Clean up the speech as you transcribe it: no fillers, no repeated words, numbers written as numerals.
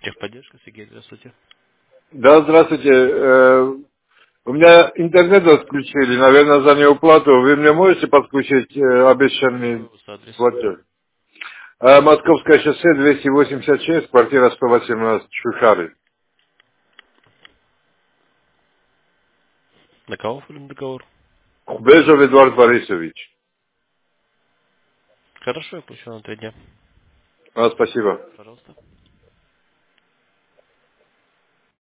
Техподдержка, Сергей, здравствуйте. Да, здравствуйте. У меня интернет отключили, наверное, за неуплату. Вы мне можете подключить Какой обещанный у вас адрес? платеж? Московское шоссе 286, квартира 118, Шухары. На кого оформлен договор? Хубежов Эдуард Борисович. Хорошо, я пущу на 3 дня. Спасибо. Пожалуйста.